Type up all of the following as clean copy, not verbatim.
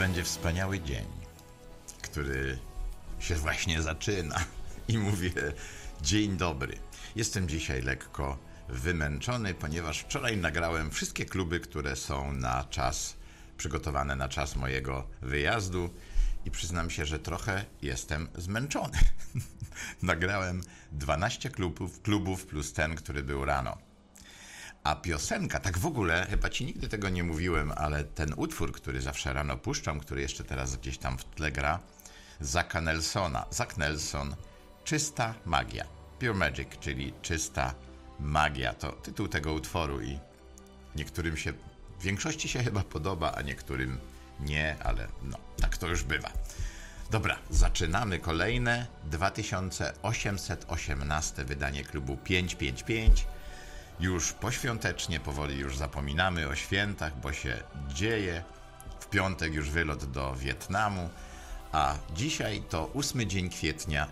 będzie wspaniały dzień, który się właśnie zaczyna i mówię dzień dobry. Jestem dzisiaj lekko wymęczony, ponieważ wczoraj nagrałem wszystkie kluby, które są na czas, przygotowane na czas mojego wyjazdu i przyznam się, że trochę jestem zmęczony. Nagrałem 12 klubów plus ten, który był rano. A piosenka, tak w ogóle, chyba ci nigdy tego nie mówiłem, ale ten utwór, który zawsze rano puszczam, który jeszcze teraz gdzieś tam w tle gra, Zacka Nelsona. Zack Nelson, Czysta magia. Pure Magic, czyli Czysta magia. To tytuł tego utworu i niektórym się, w większości się chyba podoba, a niektórym nie, ale no, tak to już bywa. Dobra, zaczynamy kolejne 2818 wydanie klubu 555. Już poświątecznie, powoli już zapominamy o świętach, bo się dzieje. W piątek już wylot do Wietnamu, a dzisiaj to 8 dzień kwietnia,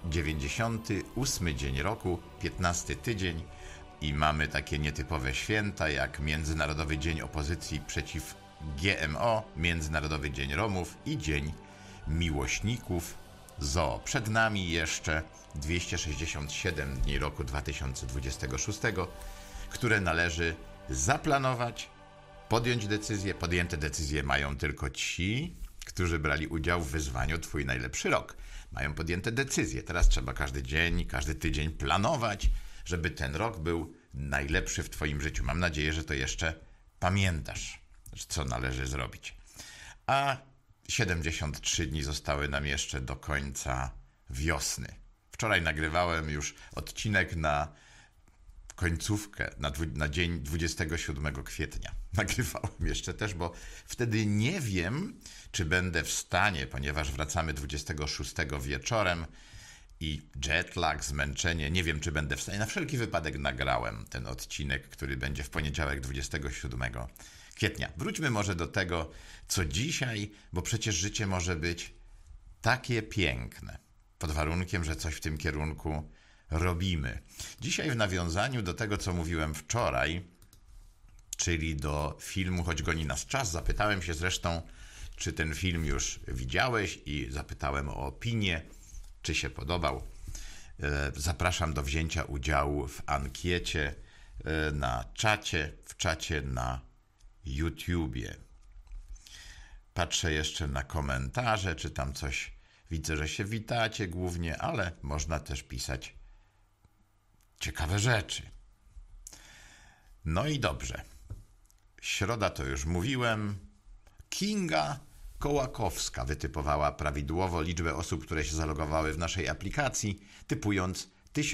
98 dzień roku, 15 tydzień i mamy takie nietypowe święta jak Międzynarodowy Dzień Opozycji przeciw GMO, Międzynarodowy Dzień Romów i Dzień Miłośników Zoo. Przed nami jeszcze 267 dni roku 2026, które należy zaplanować, podjąć decyzję. Podjęte decyzje mają tylko ci, którzy brali udział w wyzwaniu Twój najlepszy rok. Mają podjęte decyzje. Teraz trzeba każdy dzień, każdy tydzień planować, żeby ten rok był najlepszy w Twoim życiu. Mam nadzieję, że to jeszcze pamiętasz, co należy zrobić. A 73 dni zostały nam jeszcze do końca wiosny. Wczoraj nagrywałem już odcinek na końcówkę, na dzień 27 kwietnia. Nagrywałem jeszcze też, bo wtedy nie wiem, czy będę w stanie, ponieważ wracamy 26 wieczorem i jetlag, zmęczenie, nie wiem, czy będę w stanie. Na wszelki wypadek nagrałem ten odcinek, który będzie w poniedziałek 27 kwietnia. Wróćmy może do tego, co dzisiaj, bo przecież życie może być takie piękne, pod warunkiem, że coś w tym kierunku robimy. Dzisiaj w nawiązaniu do tego, co mówiłem wczoraj, czyli do filmu Choć goni nas czas, zapytałem się zresztą, czy ten film już widziałeś i zapytałem o opinię, czy się podobał. Zapraszam do wzięcia udziału w ankiecie na czacie, w czacie na YouTubie. Patrzę jeszcze na komentarze, czy tam coś widzę, że się witacie głównie, ale można też pisać ciekawe rzeczy. No i dobrze. Środa to już mówiłem. Kinga Kołakowska wytypowała prawidłowo liczbę osób, które się zalogowały w naszej aplikacji, typując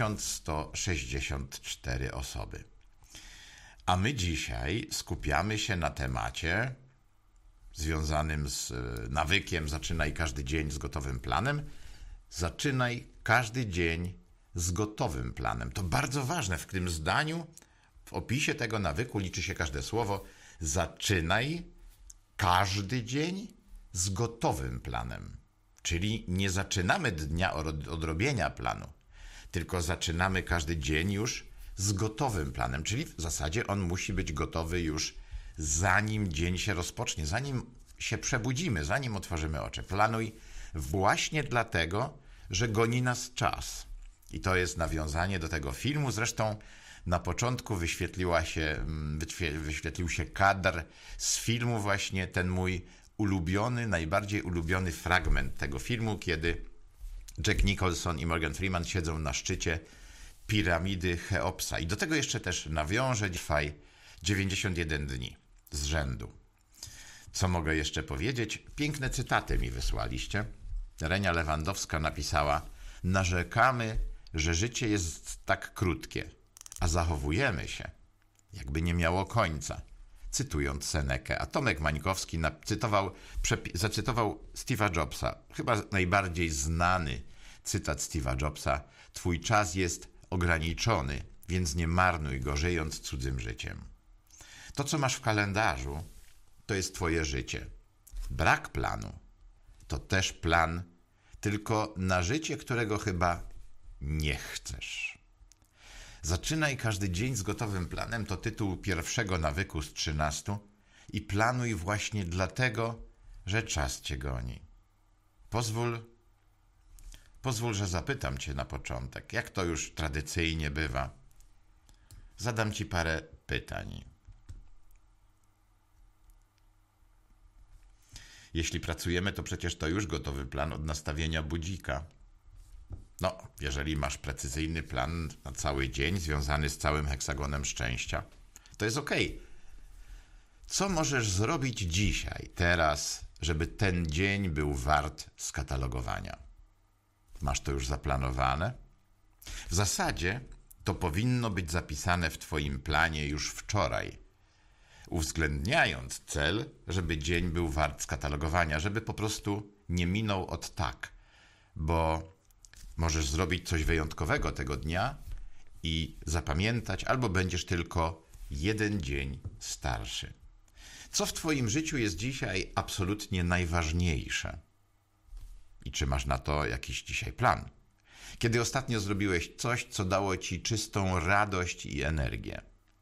1164 osoby. A my dzisiaj skupiamy się na temacie związanym z nawykiem Zaczynaj każdy dzień z gotowym planem. Zaczynaj każdy dzień z gotowym planem. To bardzo ważne. W tym zdaniu, w opisie tego nawyku liczy się każde słowo. Zaczynaj każdy dzień z gotowym planem. Czyli nie zaczynamy dnia od robienia planu, tylko zaczynamy każdy dzień już z gotowym planem. Czyli w zasadzie on musi być gotowy już zanim dzień się rozpocznie, zanim się przebudzimy, zanim otworzymy oczy. Planuj właśnie dlatego, że goni nas czas. I to jest nawiązanie do tego filmu. Zresztą na początku wyświetlił się kadr z filmu, właśnie ten mój ulubiony, najbardziej ulubiony fragment tego filmu, kiedy Jack Nicholson i Morgan Freeman siedzą na szczycie piramidy Cheopsa. I do tego jeszcze też nawiążę dzisiaj 91 dni z rzędu. Co mogę jeszcze powiedzieć? Piękne cytaty mi wysłaliście. Renia Lewandowska napisała: narzekamy, że życie jest tak krótkie, a zachowujemy się, jakby nie miało końca. Cytując Senekę. A Tomek Mańkowski zacytował Steve'a Jobsa. Chyba najbardziej znany cytat Steve'a Jobsa. Twój czas jest ograniczony, więc nie marnuj go, żyjąc cudzym życiem. To, co masz w kalendarzu, to jest twoje życie. Brak planu to też plan, tylko na życie, którego chyba nie chcesz. Zaczynaj każdy dzień z gotowym planem to tytuł pierwszego nawyku z 13 i planuj właśnie dlatego, że czas cię goni. Pozwól, że zapytam cię na początek, jak to już tradycyjnie bywa. Zadam ci parę pytań. Jeśli pracujemy, to przecież to już gotowy plan od nastawienia budzika. No, jeżeli masz precyzyjny plan na cały dzień związany z całym heksagonem szczęścia, to jest okej. Co możesz zrobić dzisiaj, teraz, żeby ten dzień był wart skatalogowania? Masz to już zaplanowane? W zasadzie to powinno być zapisane w twoim planie już wczoraj, uwzględniając cel, żeby dzień był wart skatalogowania, żeby po prostu nie minął od tak, bo możesz zrobić coś wyjątkowego tego dnia i zapamiętać, albo będziesz tylko jeden dzień starszy. Co w twoim życiu jest dzisiaj absolutnie najważniejsze? I czy masz na to jakiś dzisiaj plan? Kiedy ostatnio zrobiłeś coś, co dało ci czystą radość i energię?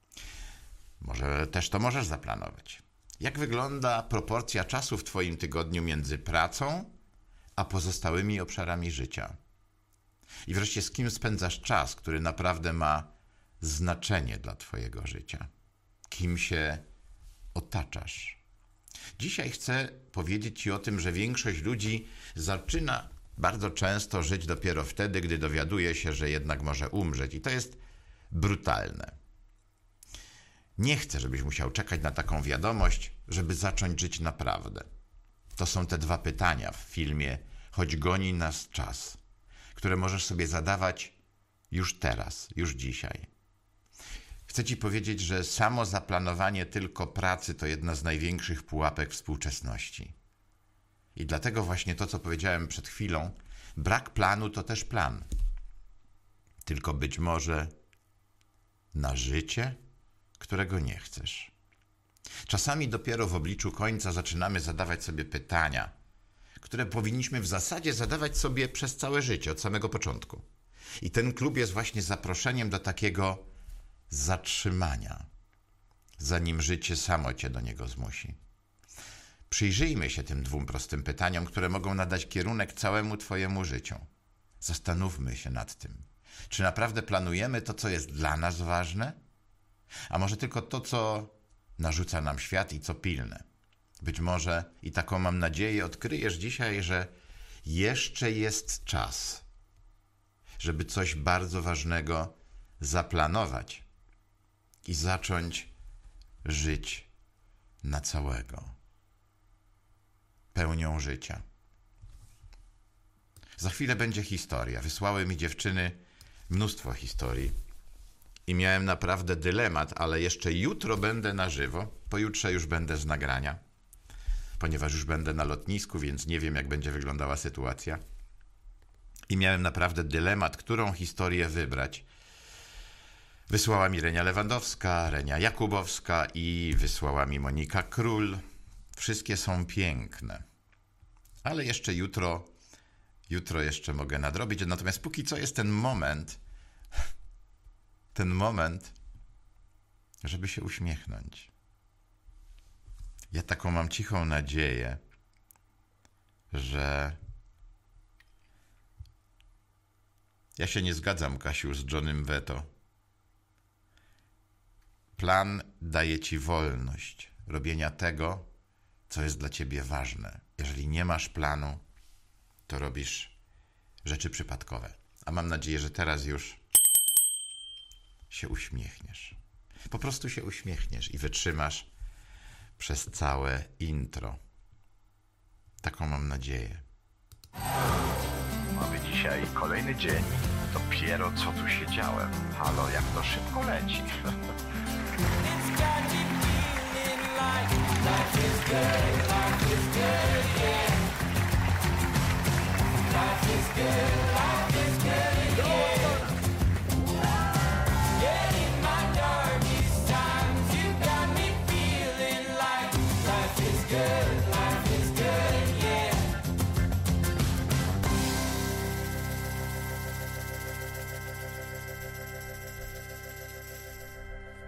Może też to możesz zaplanować. Jak wygląda proporcja czasu w twoim tygodniu między pracą a pozostałymi obszarami życia? I wreszcie, z kim spędzasz czas, który naprawdę ma znaczenie dla twojego życia? Kim się otaczasz? Dzisiaj chcę powiedzieć ci o tym, że większość ludzi zaczyna bardzo często żyć dopiero wtedy, gdy dowiaduje się, że jednak może umrzeć. I to jest brutalne. Nie chcę, żebyś musiał czekać na taką wiadomość, żeby zacząć żyć naprawdę. To są te dwa pytania w filmie Choć goni nas czas, które możesz sobie zadawać już teraz, już dzisiaj. Chcę ci powiedzieć, że samo zaplanowanie tylko pracy to jedna z największych pułapek współczesności. I dlatego właśnie to, co powiedziałem przed chwilą, brak planu to też plan. Tylko być może na życie, którego nie chcesz. Czasami dopiero w obliczu końca zaczynamy zadawać sobie pytania, które powinniśmy w zasadzie zadawać sobie przez całe życie, od samego początku. I ten klub jest właśnie zaproszeniem do takiego zatrzymania, zanim życie samo cię do niego zmusi. Przyjrzyjmy się tym dwóm prostym pytaniom, które mogą nadać kierunek całemu twojemu życiu. Zastanówmy się nad tym. Czy naprawdę planujemy to, co jest dla nas ważne? A może tylko to, co narzuca nam świat i co pilne? Być może, i taką mam nadzieję, odkryjesz dzisiaj, że jeszcze jest czas, żeby coś bardzo ważnego zaplanować i zacząć żyć na całego, pełnią życia. Za chwilę będzie historia. Wysłały mi dziewczyny mnóstwo historii i miałem naprawdę dylemat, ale jeszcze jutro będę na żywo, pojutrze już będę z nagrania, ponieważ już będę na lotnisku, więc nie wiem, jak będzie wyglądała sytuacja. I miałem naprawdę dylemat, którą historię wybrać. Wysłała mi Renia Lewandowska, Renia Jakubowska i wysłała mi Monika Król. Wszystkie są piękne. Ale jeszcze jutro jeszcze mogę nadrobić. Natomiast póki co jest ten moment, żeby się uśmiechnąć. Ja taką mam cichą nadzieję, że ja się nie zgadzam, Kasiu, z Johnem Veto. Plan daje ci wolność robienia tego, co jest dla ciebie ważne. Jeżeli nie masz planu, to robisz rzeczy przypadkowe. A mam nadzieję, że teraz już się uśmiechniesz. Po prostu się uśmiechniesz i wytrzymasz przez całe intro. Taką mam nadzieję. Mamy dzisiaj kolejny dzień. Dopiero co tu siedziałem. Halo, jak to szybko leci.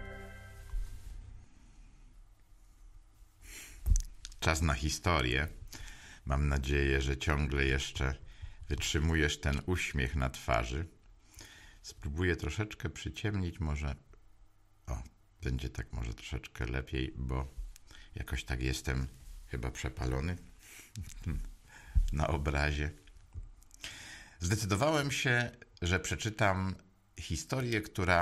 Czas na historię. Mam nadzieję, że ciągle jeszcze wytrzymujesz ten uśmiech na twarzy. Spróbuję troszeczkę przyciemnić, może... O, będzie tak może troszeczkę lepiej, bo jakoś tak jestem chyba przepalony na obrazie. Zdecydowałem się, że przeczytam historię,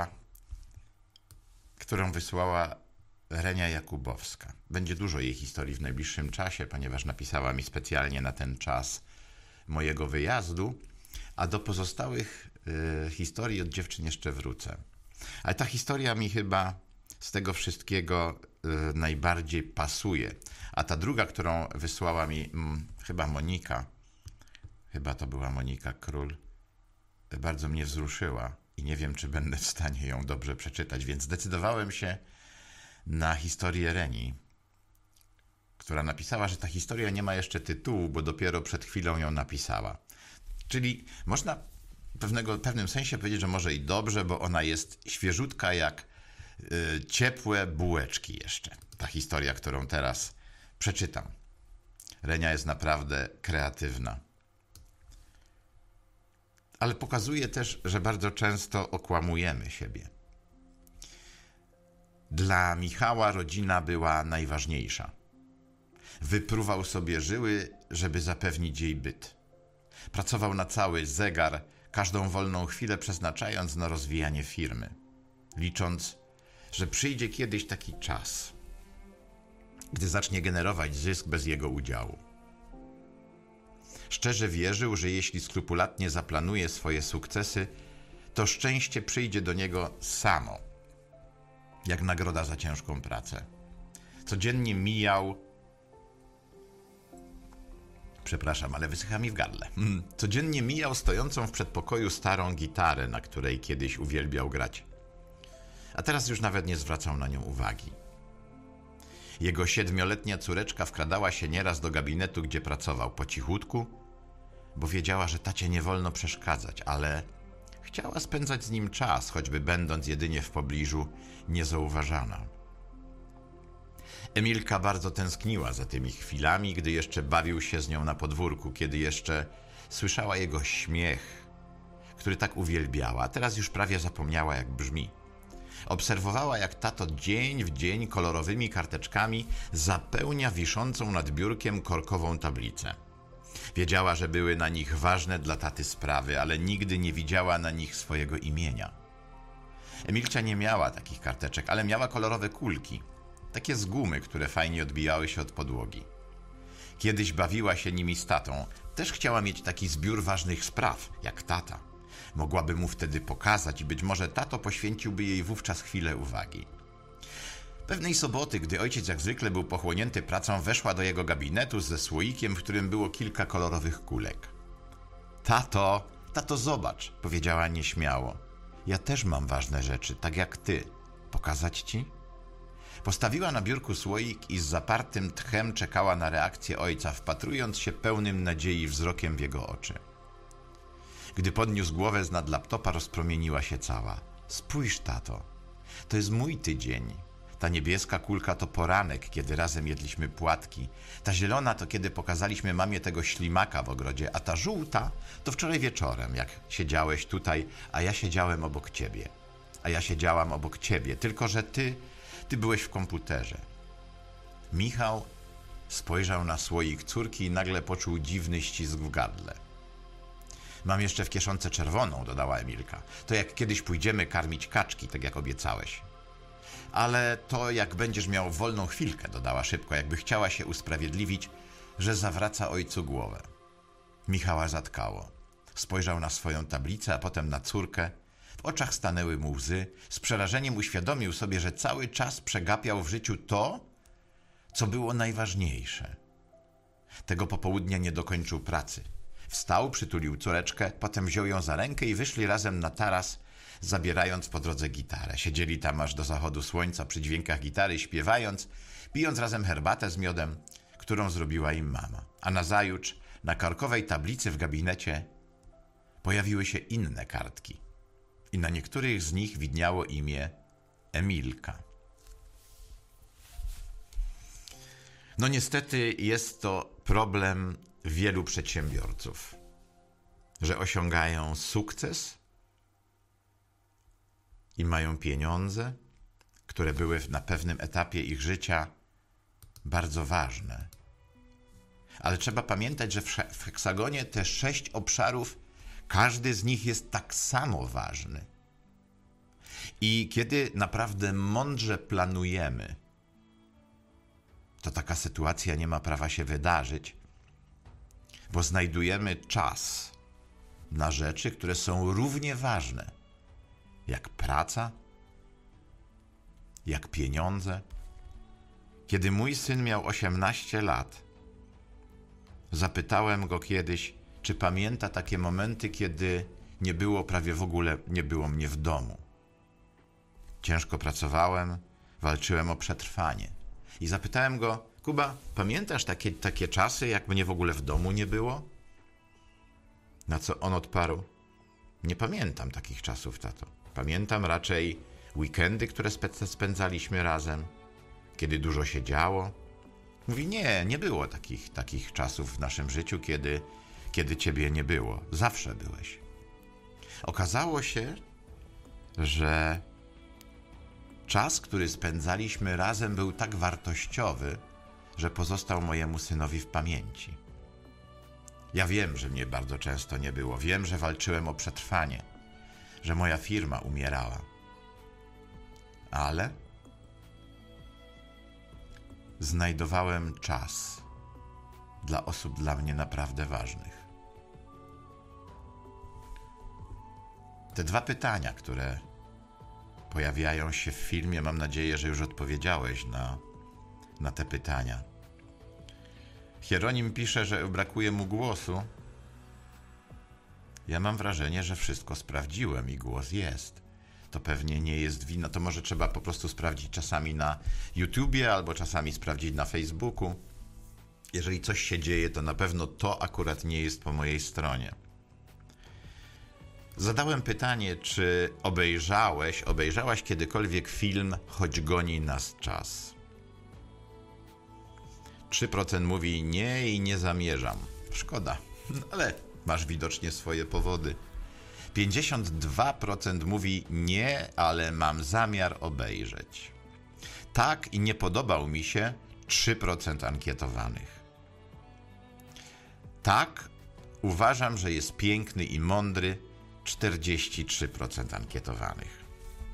którą wysłała Renia Jakubowska. Będzie dużo jej historii w najbliższym czasie, ponieważ napisała mi specjalnie na ten czas mojego wyjazdu, a do pozostałych historii od dziewczyn jeszcze wrócę. Ale ta historia mi chyba z tego wszystkiego najbardziej pasuje. A ta druga, którą wysłała mi chyba Monika, chyba to była Monika Król, bardzo mnie wzruszyła i nie wiem, czy będę w stanie ją dobrze przeczytać, więc zdecydowałem się na historię Reni, która napisała, że ta historia nie ma jeszcze tytułu, bo dopiero przed chwilą ją napisała. Czyli można w pewnym sensie powiedzieć, że może i dobrze, bo ona jest świeżutka jak ciepłe bułeczki jeszcze. Ta historia, którą teraz przeczytam. Renia jest naprawdę kreatywna. Ale pokazuje też, że bardzo często okłamujemy siebie. Dla Michała rodzina była najważniejsza. Wypruwał sobie żyły, żeby zapewnić jej byt. Pracował na cały zegar, każdą wolną chwilę przeznaczając na rozwijanie firmy. Licząc, że przyjdzie kiedyś taki czas, gdy zacznie generować zysk bez jego udziału. Szczerze wierzył, że jeśli skrupulatnie zaplanuje swoje sukcesy, to szczęście przyjdzie do niego samo, jak nagroda za ciężką pracę. Codziennie mijał... Przepraszam, ale wysycha mi w gardle. Codziennie mijał stojącą w przedpokoju starą gitarę, na której kiedyś uwielbiał grać. A teraz już nawet nie zwracał na nią uwagi. Jego 7-letnia córeczka wkradała się nieraz do gabinetu, gdzie pracował po cichutku, bo wiedziała, że tacie nie wolno przeszkadzać, ale chciała spędzać z nim czas, choćby będąc jedynie w pobliżu niezauważana. Emilka bardzo tęskniła za tymi chwilami, gdy jeszcze bawił się z nią na podwórku, kiedy jeszcze słyszała jego śmiech, który tak uwielbiała, a teraz już prawie zapomniała, jak brzmi. Obserwowała, jak tato dzień w dzień kolorowymi karteczkami zapełnia wiszącą nad biurkiem korkową tablicę. Wiedziała, że były na nich ważne dla taty sprawy, ale nigdy nie widziała na nich swojego imienia. Emilcia nie miała takich karteczek, ale miała kolorowe kulki, takie z gumy, które fajnie odbijały się od podłogi. Kiedyś bawiła się nimi z tatą. Też chciała mieć taki zbiór ważnych spraw, jak tata. Mogłaby mu wtedy pokazać i być może tato poświęciłby jej wówczas chwilę uwagi. Pewnej soboty, gdy ojciec jak zwykle był pochłonięty pracą, weszła do jego gabinetu ze słoikiem, w którym było kilka kolorowych kulek. Tato, zobacz, powiedziała nieśmiało. Ja też mam ważne rzeczy, tak jak ty. Pokazać ci? Postawiła na biurku słoik i z zapartym tchem czekała na reakcję ojca, wpatrując się pełnym nadziei wzrokiem w jego oczy. Gdy podniósł głowę z nad laptopa, rozpromieniła się cała. Spójrz, tato, to jest mój tydzień. Ta niebieska kulka to poranek, kiedy razem jedliśmy płatki. Ta zielona to kiedy pokazaliśmy mamie tego ślimaka w ogrodzie, a ta żółta to wczoraj wieczorem, jak siedziałeś tutaj, a ja siedziałem obok ciebie. A ja siedziałam obok ciebie, tylko że ty byłeś w komputerze. Michał spojrzał na słoik córki i nagle poczuł dziwny ścisk w gardle. Mam jeszcze w kieszonce czerwoną, dodała Emilka. To jak kiedyś pójdziemy karmić kaczki, tak jak obiecałeś. Ale to jak będziesz miał wolną chwilkę, dodała szybko, jakby chciała się usprawiedliwić, że zawraca ojcu głowę. Michała zatkało. Spojrzał na swoją tablicę, a potem na córkę. W oczach stanęły mu łzy. Z przerażeniem uświadomił sobie, że cały czas przegapiał w życiu to, co było najważniejsze. Tego popołudnia nie dokończył pracy. Wstał, przytulił córeczkę, potem wziął ją za rękę i wyszli razem na taras, zabierając po drodze gitarę. Siedzieli tam aż do zachodu słońca przy dźwiękach gitary, śpiewając, pijąc razem herbatę z miodem, którą zrobiła im mama. A nazajutrz na korkowej tablicy w gabinecie pojawiły się inne kartki. I na niektórych z nich widniało imię Emilka. No niestety jest to problem wielu przedsiębiorców, że osiągają sukces i mają pieniądze, które były na pewnym etapie ich życia bardzo ważne. Ale trzeba pamiętać, że w heksagonie te 6 obszarów, każdy z nich jest tak samo ważny. I kiedy naprawdę mądrze planujemy, to taka sytuacja nie ma prawa się wydarzyć, bo znajdujemy czas na rzeczy, które są równie ważne, jak praca, jak pieniądze. Kiedy mój syn miał 18 lat, zapytałem go kiedyś, czy pamięta takie momenty, kiedy prawie w ogóle nie było mnie w domu. Ciężko pracowałem, walczyłem o przetrwanie. I zapytałem go, Kuba, pamiętasz takie czasy, jak mnie w ogóle w domu nie było? Na co on odparł, nie pamiętam takich czasów, tato. Pamiętam raczej weekendy, które spędzaliśmy razem, kiedy dużo się działo. Mówi, nie było takich czasów w naszym życiu, kiedy ciebie nie było. Zawsze byłeś. Okazało się, że czas, który spędzaliśmy razem, był tak wartościowy, że pozostał mojemu synowi w pamięci. Ja wiem, że mnie bardzo często nie było. Wiem, że walczyłem o przetrwanie, że moja firma umierała. Ale znajdowałem czas dla osób dla mnie naprawdę ważnych. Te 2 pytania, które pojawiają się w filmie, mam nadzieję, że już odpowiedziałeś na te pytania. Hieronim pisze, że brakuje mu głosu. Ja mam wrażenie, że wszystko sprawdziłem i głos jest. To pewnie nie jest wina, to może trzeba po prostu sprawdzić czasami na YouTubie albo czasami sprawdzić na Facebooku. Jeżeli coś się dzieje, to na pewno to akurat nie jest po mojej stronie. Zadałem pytanie, czy obejrzałaś kiedykolwiek film Choć goni nas czas? 3% mówi nie i nie zamierzam. Szkoda, ale masz widocznie swoje powody. 52% mówi nie, ale mam zamiar obejrzeć. Tak i nie podobał mi się 3% ankietowanych. Tak, uważam, że jest piękny i mądry 43% ankietowanych.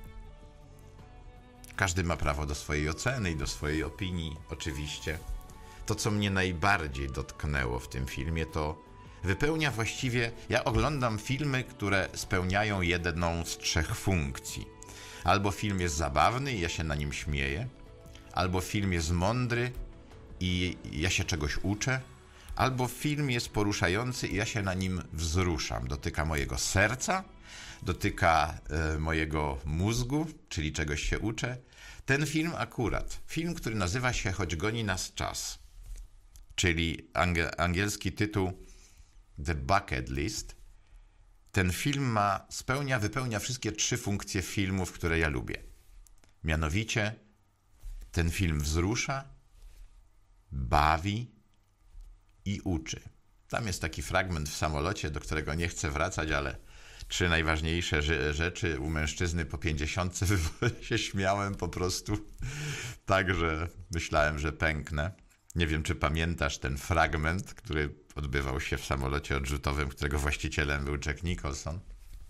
Każdy ma prawo do swojej oceny i do swojej opinii, oczywiście. To, co mnie najbardziej dotknęło w tym filmie, to wypełnia właściwie... Ja oglądam filmy, które spełniają jedną z 3 funkcji. Albo film jest zabawny i ja się na nim śmieję, albo film jest mądry i ja się czegoś uczę, albo film jest poruszający i ja się na nim wzruszam. Dotyka mojego serca, dotyka mojego mózgu, czyli czegoś się uczę. Ten film akurat, film, który nazywa się Choć goni nas czas, czyli angielski tytuł The Bucket List, ten film wypełnia wszystkie 3 funkcje filmów, które ja lubię. Mianowicie ten film wzrusza, bawi i uczy. Tam jest taki fragment w samolocie, do którego nie chcę wracać, ale 3 najważniejsze rzeczy u mężczyzny po 50 się śmiałem po prostu tak, że myślałem, że pęknę. Nie wiem, czy pamiętasz ten fragment, który odbywał się w samolocie odrzutowym, którego właścicielem był Jack Nicholson.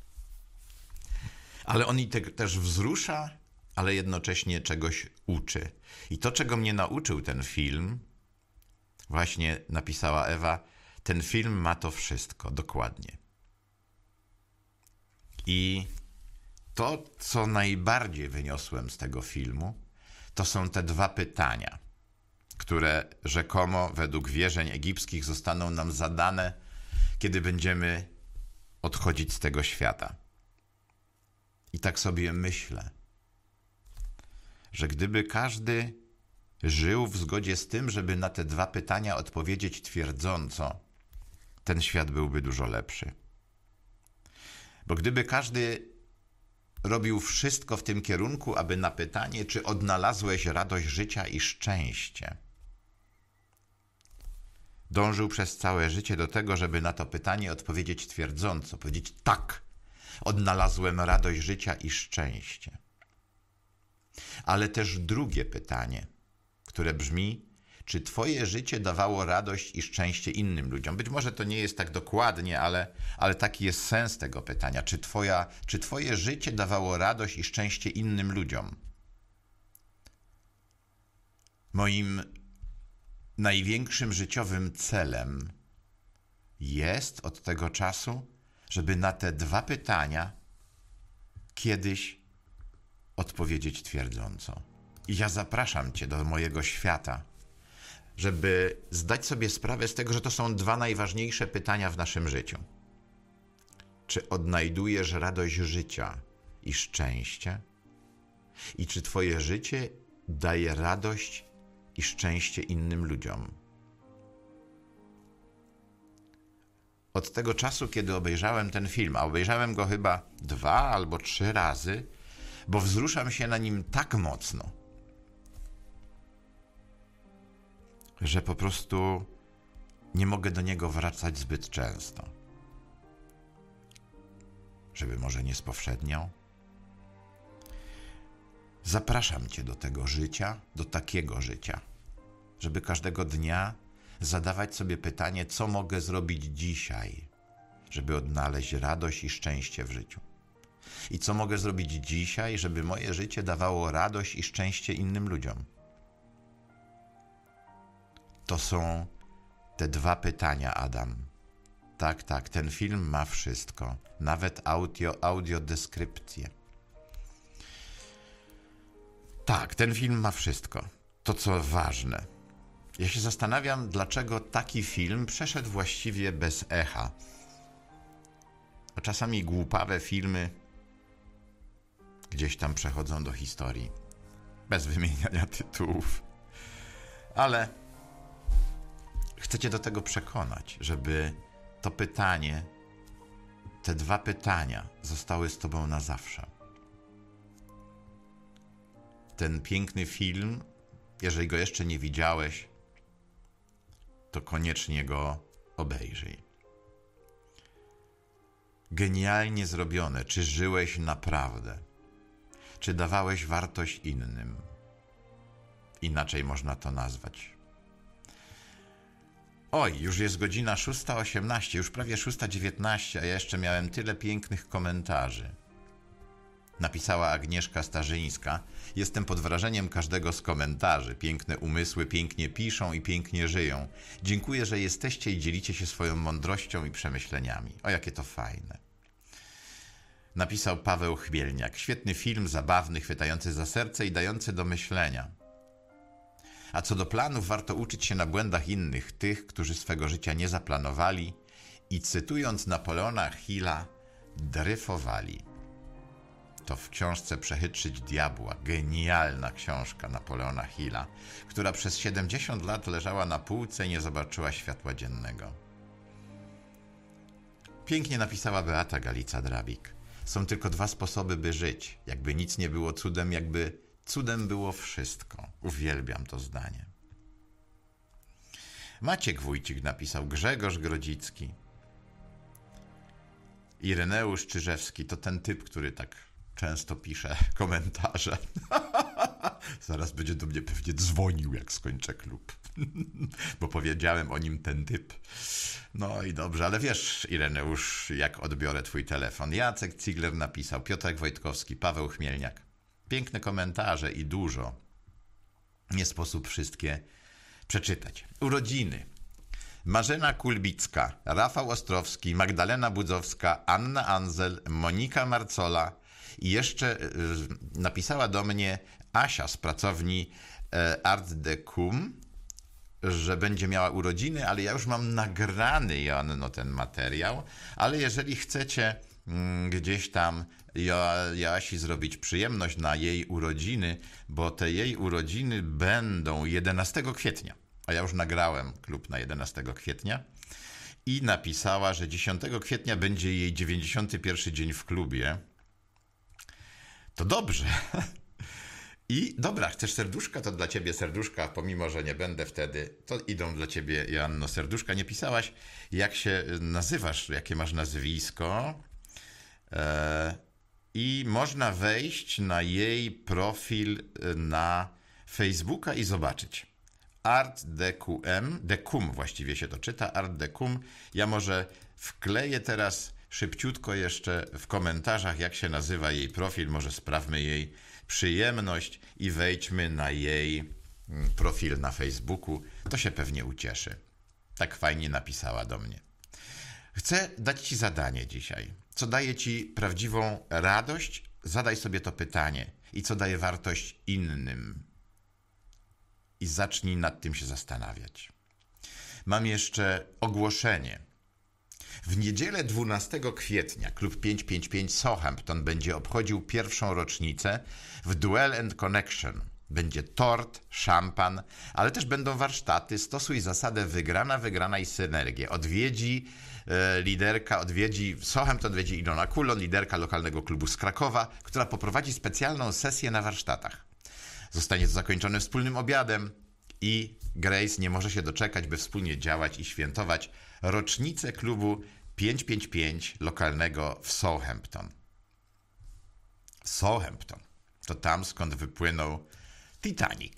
Ale on też wzrusza, ale jednocześnie czegoś uczy. I to, czego mnie nauczył ten film, właśnie napisała Ewa, ten film ma to wszystko, dokładnie. I to, co najbardziej wyniosłem z tego filmu, to są te 2 pytania, które rzekomo według wierzeń egipskich zostaną nam zadane, kiedy będziemy odchodzić z tego świata. I tak sobie myślę, że gdyby każdy żył w zgodzie z tym, żeby na te 2 pytania odpowiedzieć twierdząco, ten świat byłby dużo lepszy. Bo gdyby każdy robił wszystko w tym kierunku, aby na pytanie, czy odnalazłeś radość życia i szczęście, Dążył przez całe życie do tego, żeby na to pytanie odpowiedzieć twierdząco, powiedzieć tak, odnalazłem radość życia i szczęście. Ale też drugie pytanie, które brzmi, czy twoje życie dawało radość i szczęście innym ludziom? Być może to nie jest tak dokładnie, ale taki jest sens tego pytania. Czy twoje życie dawało radość i szczęście innym ludziom? Moim największym życiowym celem jest od tego czasu, żeby na te dwa pytania kiedyś odpowiedzieć twierdząco. I ja zapraszam cię do mojego świata, żeby zdać sobie sprawę z tego, że to są dwa najważniejsze pytania w naszym życiu. Czy odnajdujesz radość życia i szczęście? I czy twoje życie daje radość i szczęście innym ludziom? Od tego czasu, kiedy obejrzałem ten film, a obejrzałem go chyba 2 albo 3 razy, bo wzruszam się na nim tak mocno, że po prostu nie mogę do niego wracać zbyt często. Żeby może nie spowszedniał? Zapraszam cię do tego życia, do takiego życia, żeby każdego dnia zadawać sobie pytanie, co mogę zrobić dzisiaj, żeby odnaleźć radość i szczęście w życiu. I co mogę zrobić dzisiaj, żeby moje życie dawało radość i szczęście innym ludziom. To są te dwa pytania, Adam. Tak, ten film ma wszystko. Nawet audiodeskrypcję. Tak, ten film ma wszystko. To, co ważne. Ja się zastanawiam, dlaczego taki film przeszedł właściwie bez echa. A czasami głupawe filmy gdzieś tam przechodzą do historii. Bez wymieniania tytułów. Ale chcę cię do tego przekonać, żeby to pytanie, te dwa pytania zostały z tobą na zawsze. Ten piękny film, jeżeli go jeszcze nie widziałeś, to koniecznie go obejrzyj. Genialnie zrobione. Czy żyłeś naprawdę? Czy dawałeś wartość innym? Inaczej można to nazwać. Oj, już jest godzina 6:18, już prawie 6:19, a ja jeszcze miałem tyle pięknych komentarzy. Napisała Agnieszka Starzyńska. Jestem pod wrażeniem każdego z komentarzy. Piękne umysły pięknie piszą i pięknie żyją. Dziękuję, że jesteście i dzielicie się swoją mądrością i przemyśleniami. O, jakie to fajne. Napisał Paweł Chmielniak. Świetny film, zabawny, chwytający za serce i dający do myślenia. A co do planów, warto uczyć się na błędach innych, tych, którzy swego życia nie zaplanowali i cytując Napoleona Hilla, dryfowali. To w książce Przechytrzyć diabła, genialna książka Napoleona Hilla, która przez 70 lat leżała na półce i nie zobaczyła światła dziennego. Pięknie napisała Beata Galica-Drabik. Są tylko 2 sposoby, by żyć. Jakby nic nie było cudem, jakby cudem było wszystko. Uwielbiam to zdanie. Maciek Wójcik napisał, Grzegorz Grodzicki. Ireneusz Czyżewski to ten typ, który tak często pisze komentarze. Zaraz będzie do mnie pewnie dzwonił, jak skończę klub. Bo powiedziałem o nim ten typ. No i dobrze, ale wiesz, Ireneusz, jak odbiorę twój telefon. Jacek Cigler napisał, Piotrek Wojtkowski, Paweł Chmielniak. Piękne komentarze i dużo. Nie sposób wszystkie przeczytać. Urodziny. Marzena Kulbicka, Rafał Ostrowski, Magdalena Budzowska, Anna Anzel, Monika Marcola i jeszcze napisała do mnie Asia z pracowni Art Decum, że będzie miała urodziny, ale ja już mam nagrany, Joanno, ten materiał, ale jeżeli chcecie gdzieś tam Joasi zrobić przyjemność na jej urodziny, bo te jej urodziny będą 11 kwietnia, a ja już nagrałem klub na 11 kwietnia i napisała, że 10 kwietnia będzie jej 91 dzień w klubie. To dobrze. I dobra, chcesz serduszka, to dla ciebie serduszka, pomimo że nie będę wtedy, to idą dla ciebie, Joanno, serduszka. Nie pisałaś, jak się nazywasz, jakie masz nazwisko. I można wejść na jej profil na Facebooka i zobaczyć. Art Decum właściwie się to czyta, Art Decum. Ja może wkleję teraz szybciutko jeszcze w komentarzach, jak się nazywa jej profil. Może sprawmy jej przyjemność i wejdźmy na jej profil na Facebooku. To się pewnie ucieszy. Tak fajnie napisała do mnie. Chcę dać ci zadanie dzisiaj. Co daje ci prawdziwą radość? Zadaj sobie to pytanie. I co daje wartość innym? I zacznij nad tym się zastanawiać. Mam jeszcze ogłoszenie. W niedzielę 12 kwietnia klub 555 Southampton będzie obchodził pierwszą rocznicę w Duel and Connection. Będzie tort, szampan, ale też będą warsztaty. Stosuj zasadę wygrana i synergię. Southampton odwiedzi Ilona Kulon, liderka lokalnego klubu z Krakowa, która poprowadzi specjalną sesję na warsztatach. Zostanie to zakończone wspólnym obiadem i Grace nie może się doczekać, by wspólnie działać i świętować rocznicę klubu 555 lokalnego w Southampton. Southampton to tam, skąd wypłynął Titanic.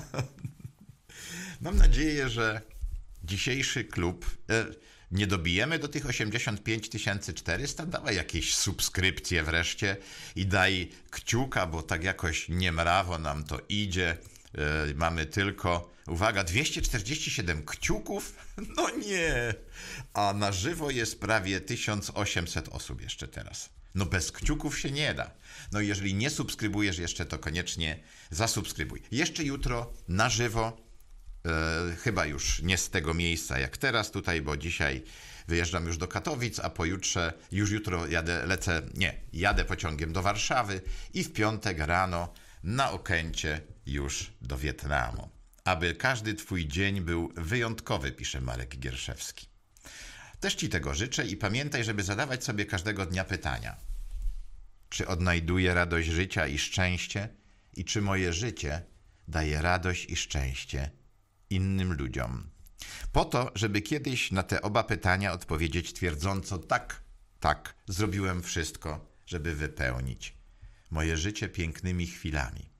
Mam nadzieję, że dzisiejszy klub... Nie dobijemy do tych 85 400. Dawaj jakieś subskrypcje wreszcie i daj kciuka, bo tak jakoś niemrawo nam to idzie. Mamy tylko, uwaga, 247 kciuków? No nie! A na żywo jest prawie 1800 osób jeszcze teraz. No bez kciuków się nie da. No jeżeli nie subskrybujesz jeszcze, to koniecznie zasubskrybuj. Jeszcze jutro na żywo. Chyba już nie z tego miejsca jak teraz tutaj, bo dzisiaj wyjeżdżam już do Katowic, a pojutrze, już jutro jadę pociągiem do Warszawy i w piątek rano na Okęcie już do Wietnamu. Aby każdy twój dzień był wyjątkowy, pisze Marek Gierszewski. Też ci tego życzę i pamiętaj, żeby zadawać sobie każdego dnia pytania. Czy odnajduję radość życia i szczęście? I czy moje życie daje radość i szczęście innym ludziom? Po to, żeby kiedyś na te oba pytania odpowiedzieć twierdząco tak, zrobiłem wszystko, żeby wypełnić moje życie pięknymi chwilami.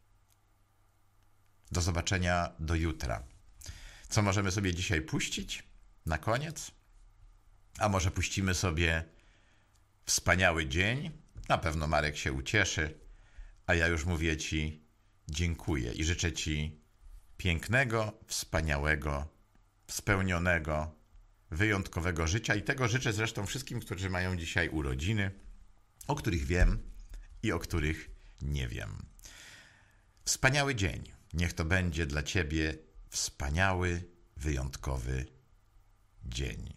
Do zobaczenia do jutra. Co możemy sobie dzisiaj puścić na koniec? A może puścimy sobie wspaniały dzień? Na pewno Marek się ucieszy, a ja już mówię ci dziękuję i życzę ci pięknego, wspaniałego, spełnionego, wyjątkowego życia i tego życzę zresztą wszystkim, którzy mają dzisiaj urodziny, o których wiem i o których nie wiem. Wspaniały dzień. Niech to będzie dla ciebie wspaniały, wyjątkowy dzień.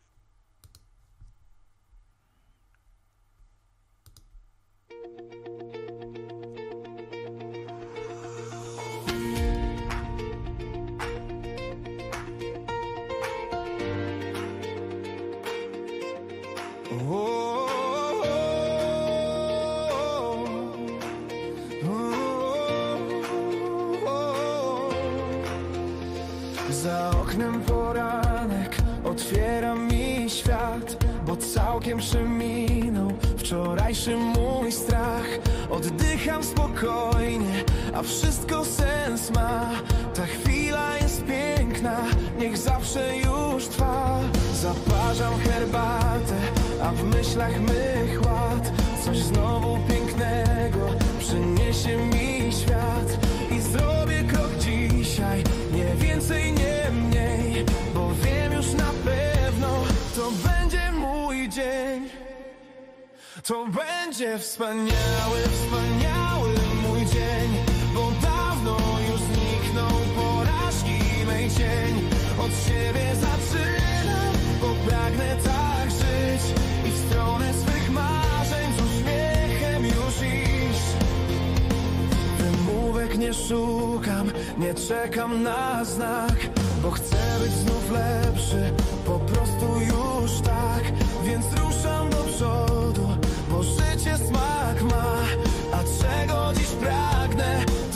Za oknem poranek otwiera mi świat, bo całkiem przeminął wczorajszy mój strach. Oddycham spokojnie, a wszystko sens ma. Ta chwila jest piękna, niech zawsze już trwa. Zaparzam herbatę, a w myślach mych ład. Coś znowu pięknego przyniesie mi świat. I zrobię krok dzisiaj, nie więcej, nie mniej, bo wiem już na pewno, to będzie mój dzień. To będzie wspaniały, wspaniały mój dzień, bo dawno już zniknął porażki mej cień. Od siebie zaczynam, bo pragnę tak żyć i w stronę swych marzeń z uśmiechem już iść. Wymówek nie szukam, nie czekam na znak, bo chcę być znów lepszy, po prostu już tak. Więc ruszam do przodu, bo życie smak ma. A czego dziś pragnę,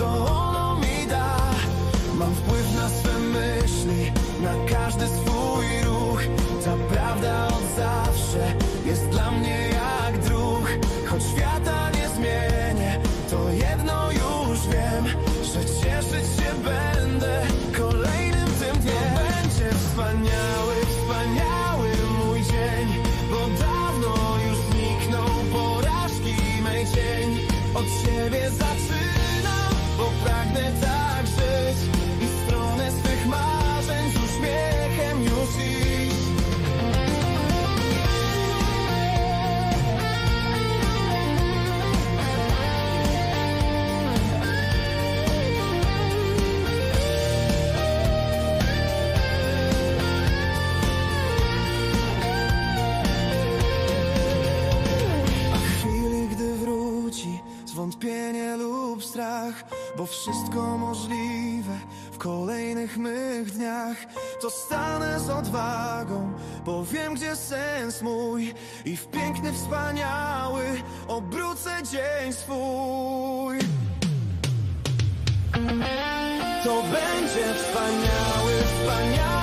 snach, bo wszystko możliwe w kolejnych mych dniach. To stanę z odwagą, bo wiem, gdzie sens mój i w piękny, wspaniały obrócę dzień swój. To będzie wspaniały, wspaniały